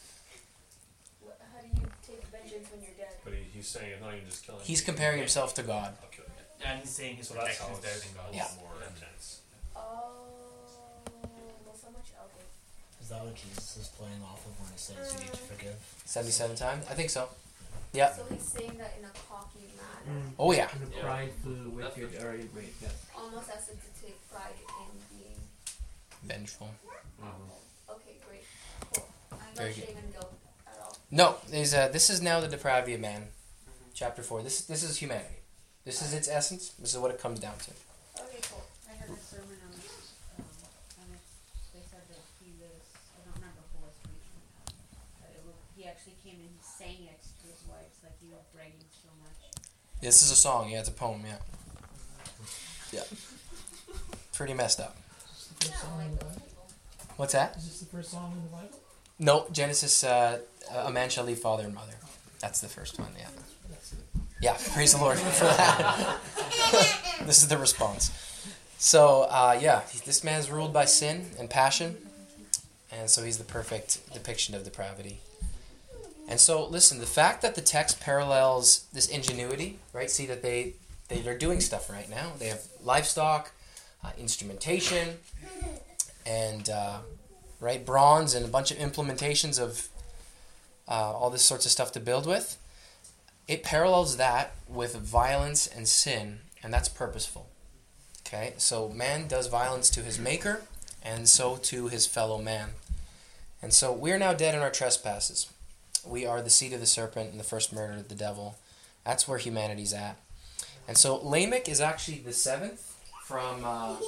How do you take vengeance when you're dead? But he's saying it's not even just killing. He's comparing himself to God. I'll kill you. And he's saying his So that's protection how is better it's than God's. Yeah. more intense. Oh, well, so much. Okay. Is that what Jesus is playing off of when he says you need to forgive? 77 times? I think so. Yeah. So he's saying that in a cocky manner, Oh, yeah. In a prideful, wicked, arrogant way. Yeah. almost as if to take pride in being. Vengeful. Okay, great, cool. I'm Very not good. shame and guilt at all. No, this is now the depravity of man. Chapter 4. This is humanity. This is its essence. This is what it comes down to. Okay, cool. I heard a sermon on this, and they said that he was, I don't remember who was preaching, but he actually came and he sang it to his wives, like he was bragging so much. This is a song. Yeah, it's a poem. Yeah. Yeah. Pretty messed up. Is this the first song in the Bible? What's that? Is this the first song in the Bible? No, Genesis, a man shall leave father and mother. That's the first one, yeah. That's it. Yeah, praise the Lord for that. This is the response. So, this man is ruled by sin and passion, and so he's the perfect depiction of depravity. And so, listen, the fact that the text parallels this ingenuity, right? See that they're doing stuff right now. They have livestock, instrumentation, and bronze, and a bunch of implementations of all this sorts of stuff to build with. It parallels that with violence and sin, and that's purposeful. Okay, so man does violence to his maker, and so to his fellow man. And so we are now dead in our trespasses. We are the seed of the serpent and the first murder of the devil. That's where humanity's at. And so Lamech is actually the 7th from...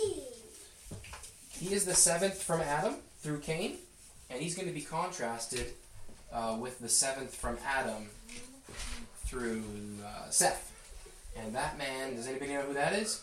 he is the 7th from Adam through Cain, and he's going to be contrasted with the 7th from Adam through Seth. And that man, does anybody know who that is?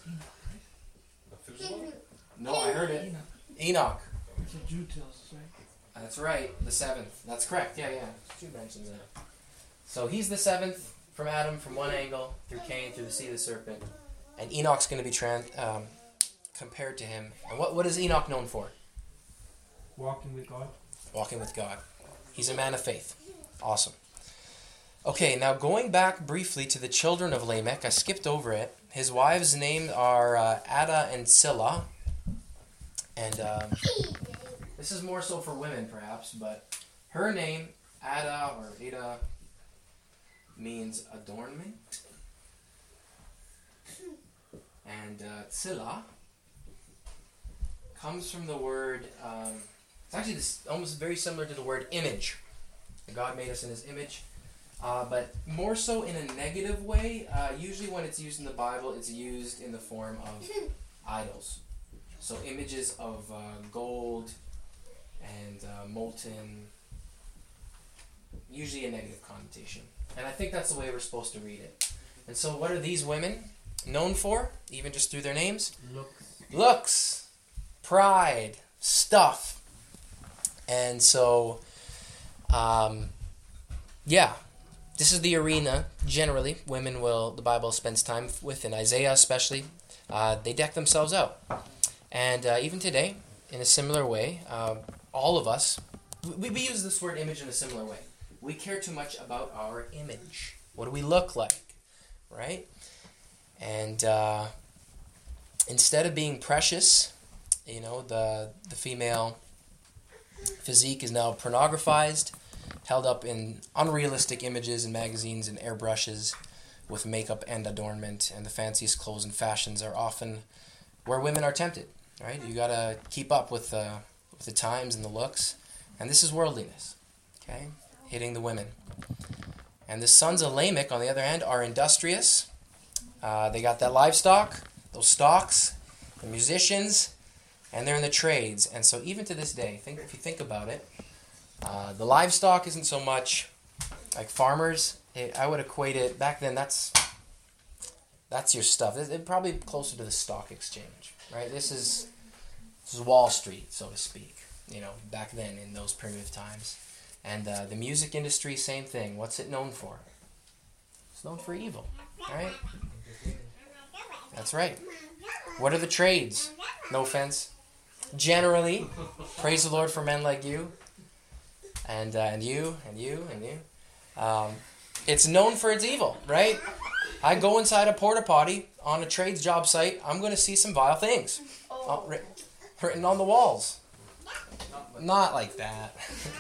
No, I heard it. Enoch. That's what Jude tells us, right? That's right, the 7th. That's correct, yeah. Jude mentions that. So he's the 7th from Adam from one angle, through Cain, through the seed of the serpent. And Enoch's going to be compared to him. And what is Enoch known for? Walking with God. Walking with God. He's a man of faith. Awesome. Okay, now going back briefly to the children of Lamech, I skipped over it. His wives' names are Ada and Scylla. And this is more so for women, perhaps, but her name, Ada, means adornment. And Scylla comes from the word, it's actually almost very similar to the word image. God made us in his image. but more so in a negative way. Usually when it's used in the Bible, it's used in the form of idols. So images of gold and molten, usually a negative connotation. And I think that's the way we're supposed to read it. And so what are these women known for, even just through their names? Looks, pride, stuff. And so, this is the arena, generally, the Bible spends time with, in Isaiah especially. They deck themselves out. And even today, in a similar way, all of us, we use this word image in a similar way. We care too much about our image. What do we look like, right? And instead of being precious, the female physique is now pornographized, held up in unrealistic images in magazines and airbrushes with makeup and adornment, and the fanciest clothes and fashions are often where women are tempted, right? You gotta keep up with the times and the looks, and this is worldliness, okay? Hitting the women. And the sons of Lamech, on the other hand, are industrious. They got that livestock, those stocks, the musicians, and they're in the trades. And so even to this day, if you think about it, the livestock isn't so much like farmers. I would equate it, back then, that's your stuff. It's probably closer to the stock exchange, right? This is Wall Street, so to speak, back then in those primitive times. And the music industry, same thing. What's it known for? It's known for evil, right? That's right. What are the trades? No offense. Generally, praise the Lord for men like you, and you. It's known for its evil, right? I go inside a porta potty on a trades job site, I'm going to see some vile things written on the walls. Not like that.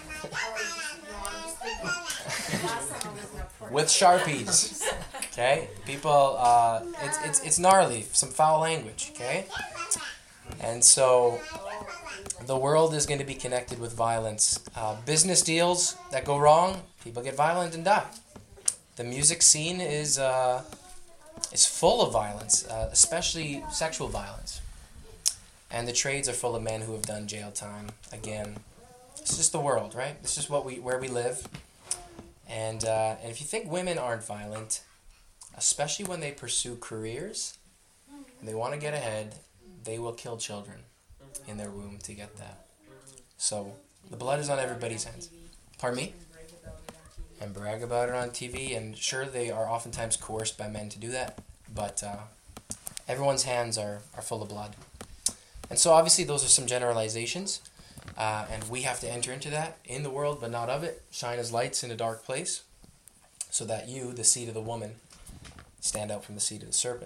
With Sharpies. Okay? People, it's gnarly. Some foul language. Okay? And so, the world is going to be connected with violence. Business deals that go wrong, people get violent and die. The music scene is full of violence, especially sexual violence. And the trades are full of men who have done jail time. Again, it's just the world, right? It's just where we live. And if you think women aren't violent, especially when they pursue careers and they want to get ahead, they will kill children in their womb to get that. So the blood is on everybody's hands. Pardon me? And brag about it on TV. And sure, they are oftentimes coerced by men to do that. But everyone's hands are full of blood. And so obviously those are some generalizations. And we have to enter into that in the world, but not of it. Shine as lights in a dark place, so that you, the seed of the woman, stand out from the seed of the serpent.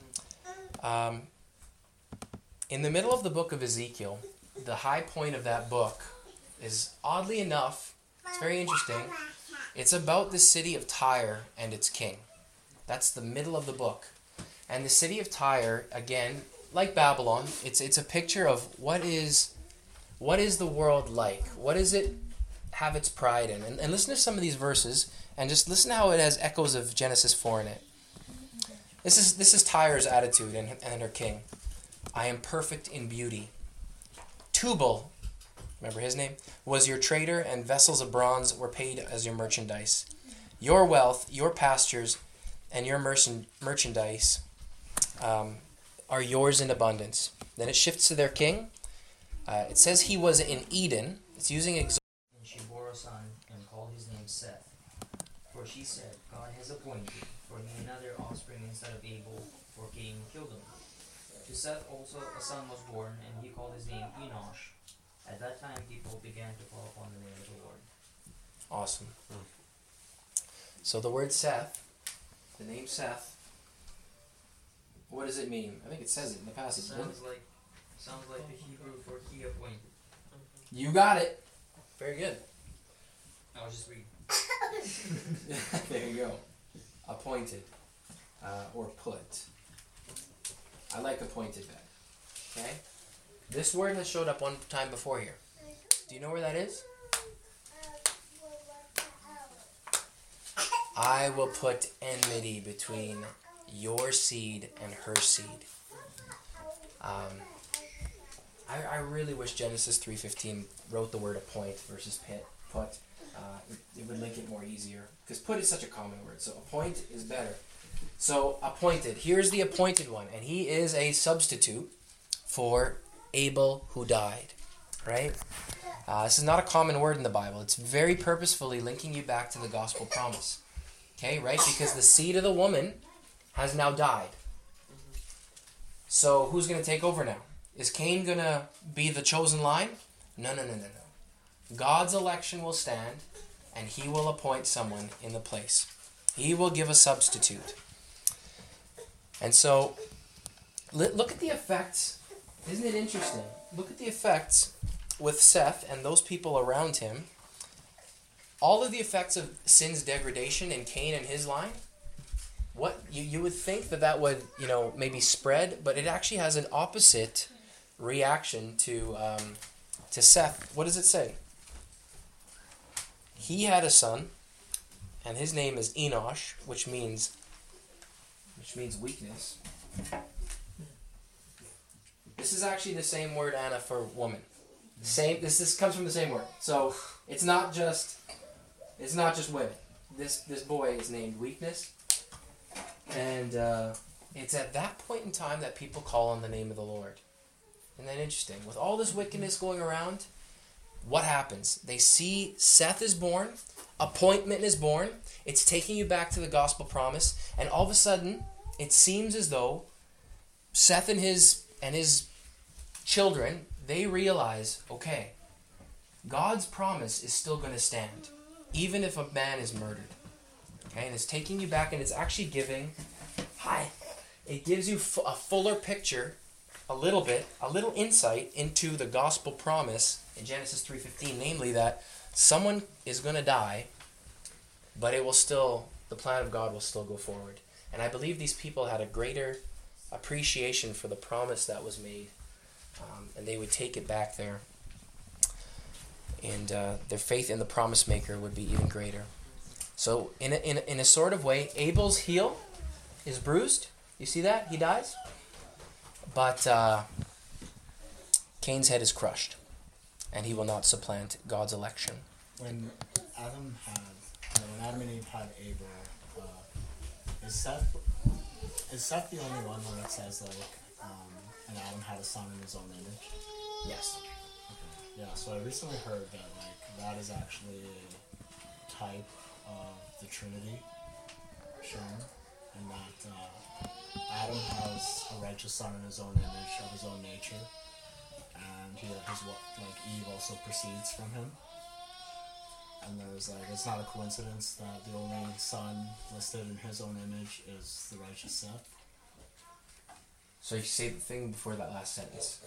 In the middle of the book of Ezekiel, the high point of that book is, oddly enough, it's very interesting. It's about the city of Tyre and its king. That's the middle of the book. And the city of Tyre, again, like Babylon, it's a picture of what is the world like? What does it have its pride in? And listen to some of these verses, and just listen to how it has echoes of Genesis 4 in it. This is Tyre's attitude and her king. I am perfect in beauty. Tubal, remember his name, was your trader, and vessels of bronze were paid as your merchandise. Your wealth, your pastures, and your merchandise are yours in abundance. Then it shifts to their king. It says he was in Eden. It's using And she bore a son and called his name Seth. For she said, God has appointed for me another offspring instead of Abel, for Cain killed him. To Seth also a son was born, and he called his name Enosh. At that time people began to call upon the name of the Lord. Awesome. So the word Seth, the name Seth, what does it mean? I think it says it in the passage. Sounds like the Hebrew for he appointed. You got it. Very good. I was just reading. There you go. Appointed. Or put. I like appointed better. Okay? This word has showed up one time before here. Do you know where that is? I will put enmity between your seed and her seed. I really wish Genesis 3:15 wrote the word appoint versus put. It would make it more easier. Because put is such a common word, so appoint is better. So appointed. Here's the appointed one, and he is a substitute for Abel who died. Right? This is not a common word in the Bible. It's very purposefully linking you back to the gospel promise. Okay, right? Because the seed of the woman has now died. So who's going to take over now? Is Cain going to be the chosen line? No. God's election will stand, and he will appoint someone in the place. He will give a substitute. And so, look at the effects. Isn't it interesting? Look at the effects with Seth and those people around him. All of the effects of sin's degradation in Cain and his line. What you would think that would maybe spread, but it actually has an opposite reaction to Seth. What does it say? He had a son, and his name is Enosh, which means weakness. This is actually the same word, Anna, for woman. This comes from the same word. So it's not just women. This boy is named Weakness, and it's at that point in time that people call on the name of the Lord. Isn't that interesting? With all this wickedness going around, what happens? They see Seth is born, appointment is born, it's taking you back to the gospel promise, and all of a sudden, it seems as though Seth and his children, they realize, okay, God's promise is still going to stand, even if a man is murdered. Okay, and it's taking you back, and it's actually giving, it gives you a fuller picture, a little insight into the gospel promise in Genesis 3:15, namely that someone is going to die, but the plan of God will still go forward. And I believe these people had a greater appreciation for the promise that was made, and they would take it back there. And their faith in the promise maker would be even greater. So in a sort of way, Abel's heel is bruised. You see that? He dies. But Cain's head is crushed, and he will not supplant God's election. When Adam and Eve had Abel, is Seth the only one when it says and Adam had a son in his own image? Yes. Okay. Yeah. So I recently heard that that is actually a type of the Trinity shown, and that Adam has a righteous son in his own image of his own nature, and Eve also proceeds from him. And there's it's not a coincidence that the only son listed in his own image is the righteous Seth. So you say the thing before that last sentence.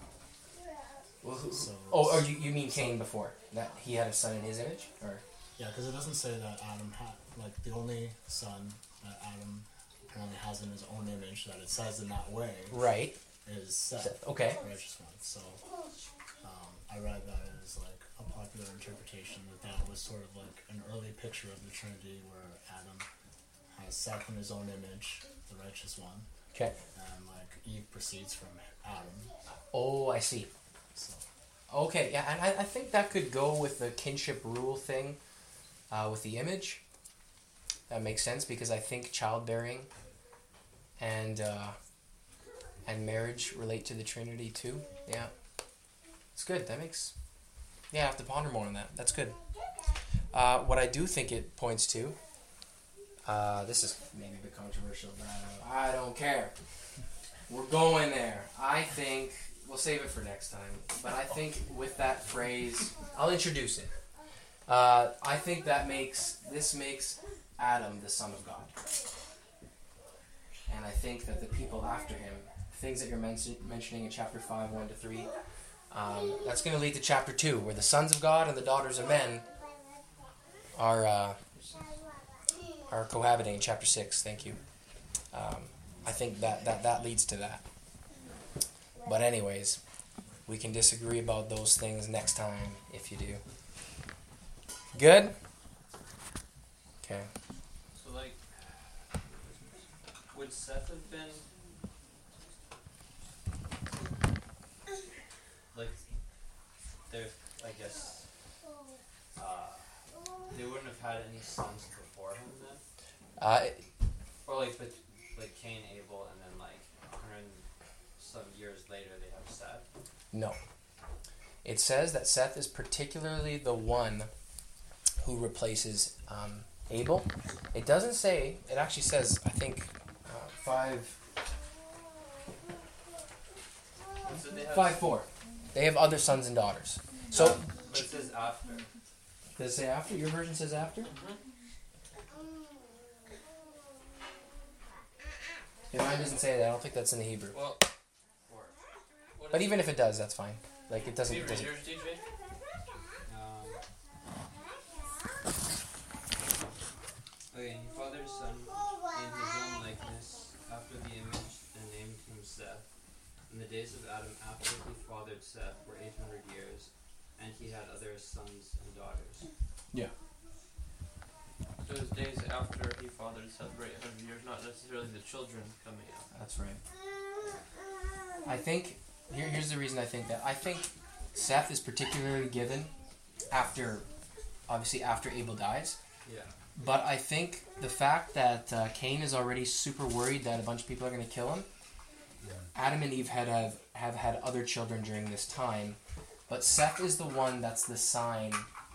You mean Cain before that he had a son in his image, or? Yeah, because it doesn't say that Adam had the only son that Adam apparently has in his own image, that it says in that way. Right. Is Seth. Okay. The righteous one. So I read that as a popular interpretation that was sort of an early picture of the Trinity, where Adam has Seth in his own image, the righteous one. Okay. And Eve proceeds from Adam. Oh, I see. So. Okay, yeah, and I think that could go with the kinship rule thing with the image. That makes sense, because I think childbearing and marriage relate to the Trinity too. Yeah. It's good. I have to ponder more on that. That's good. What I do think it points to, this is maybe a bit controversial, but I don't care. We're going there. I think, we'll save it for next time, but I think with that phrase, I'll introduce it. I think this makes Adam the son of God. And I think that the people after him, things that you're mentioning in chapter 5, 1-3, that's going to lead to chapter 2, where the sons of God and the daughters of men are cohabiting in chapter 6. Thank you. I think that leads to that. But anyways, we can disagree about those things next time if you do. Good? Okay. would Seth have been like there? I guess they wouldn't have had any sons before him then, or like Cain, Abel, and then like 100 some years later they have Seth. No. It says that Seth is particularly the one who replaces Abel. It doesn't say. It actually says, I think, 5:4. They have other sons and daughters. So. But it says after. Does it say after? Your version says after? Yeah, mine doesn't say that. I don't think that's in the Hebrew. Well, but even if it does, that's fine. Like it doesn't. Yours, DJ? Okay, he fathered a son in his own likeness, after the image, and named him Seth. And the days of Adam after he fathered Seth were 800 years, and he had other sons and daughters. Yeah. So his days after he fathered Seth were 800 years, not necessarily the children coming out. That's right. I think, here's the reason I think that. I think Seth is particularly given obviously after Abel dies. Yeah. But I think the fact that Cain is already super worried that a bunch of people are going to kill him, Adam and Eve have had other children during this time, but Seth is the one that's the sign.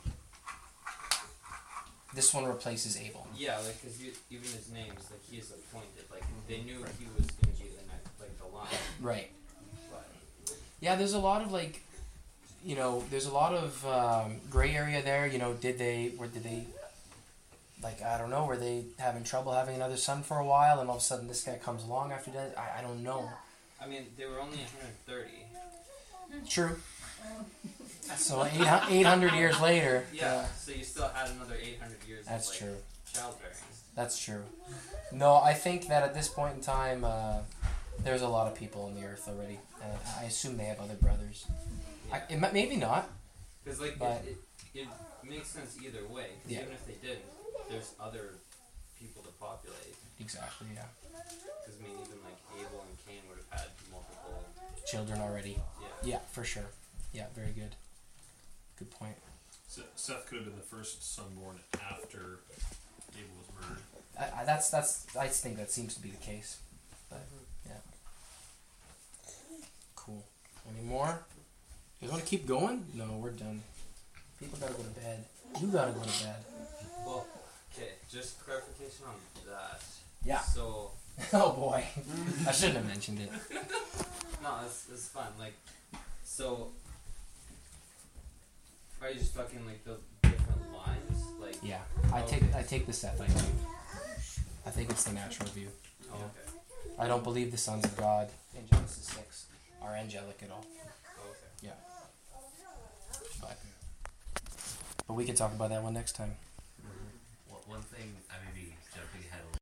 This one replaces Abel. Yeah, like, because even his name is, like, he is appointed. Like, they knew he was going to be the line. Right. But yeah, there's a lot of, like, there's a lot of gray area there. Did they, like, I don't know, were they having trouble having another son for a while, and all of a sudden this guy comes along after that? I don't know. I mean, they were only 130. True. So 800 years later. Yeah, so you still had another 800 years That's of, true. Childbearing. That's true. No, I think that at this point in time, there's a lot of people on the earth already. I assume they have other brothers. Yeah. Maybe not. Because, like, but it makes sense either way. 'Cause even if they didn't, there's other people to populate. Exactly, yeah. Because, I mean, even, like, Abel and Cain would have had multiple children already. Yeah. Yeah, for sure. Yeah, very good. Good point. So Seth could have been the first son born after Abel was murdered. I think that seems to be the case. But, yeah. Cool. Any more? You want to keep going? No, we're done. People gotta go to bed. You gotta go to bed. Well, okay, just clarification on that. Yeah. So. Oh boy. I shouldn't have mentioned it. No, it's fun. Like, so. Are you just talking like the different lines? Like. Yeah. I take the Seth view. I think it's the natural view. Oh, okay. I don't believe the sons of God in Genesis 6 are angelic at all. Oh, okay. Yeah. But we can talk about that one next time. One thing I may be jumping ahead a